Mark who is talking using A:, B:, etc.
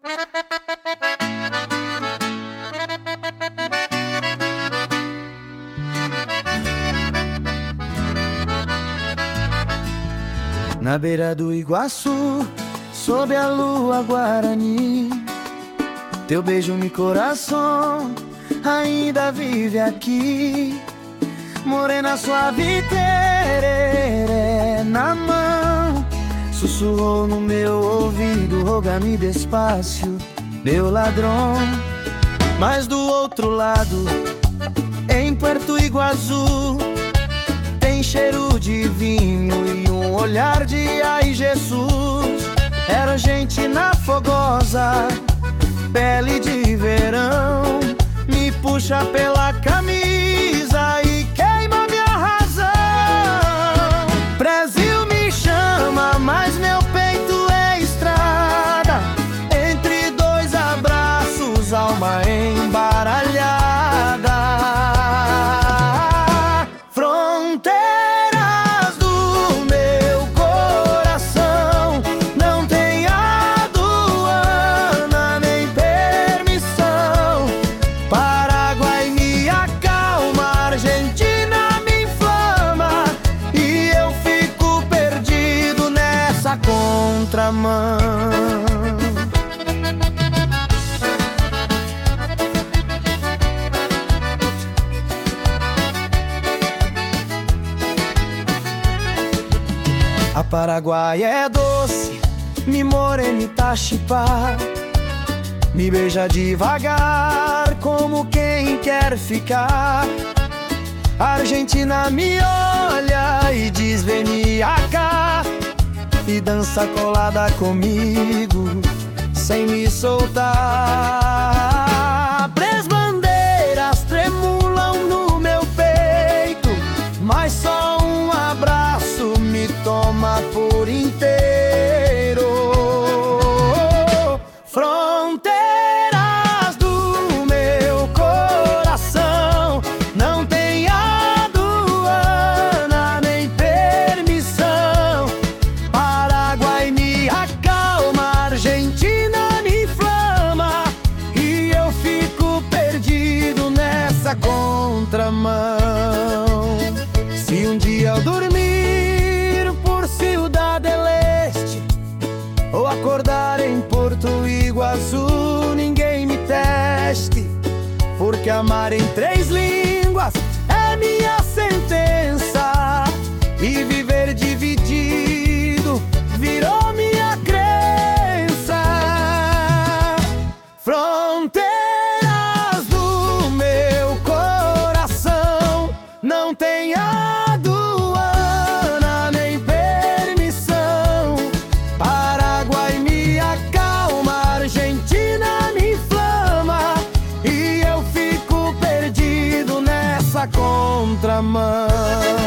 A: Na beira do Iguaçu, sob a lua guarani, teu beijo me coração ainda vive aqui. Morena suave, tereré na mão, sussurrou no meu ouvido, roga-me despacio, meu ladrão. Mas do outro lado, em Puerto Iguaçu, tem cheiro de vinho e um olhar de ai Jesus. Era gente na fogosa, pele de verão, me puxa pela camisa e queima minha razão. Brasil me chama, mas meu peito é estrada, entre dois abraços, alma embaralhada. Fronteiras do meu coração, não tem aduana nem permissão. Paraguai me acalma, Argentina me inflama, e eu fico perdido nessa contramão. A Paraguai é doce, me morena e tachipá, me beija devagar, como quem quer ficar. A Argentina me olha e diz vem cá, e dança colada comigo, sem me soltar. Três bandeiras tremulam no meu peito, mas só um abraço me toma por inteiro. Fronteiras do meu coração, não tem aduana nem permissão. Paraguai me acalma, Argentina me inflama, e eu fico perdido nessa contramão. Se um dia eu dormir por Ciudad del Este, ou acordar em Porto Iguaçu, ninguém me teste, porque amar em três línguas é minha sentença, e viver dividido virou minha crença. Fronteiras do meu coração, não tem aduana nem permissão. Paraguai me acalma, Argentina me inflama, e eu fico perdido nessa contramão.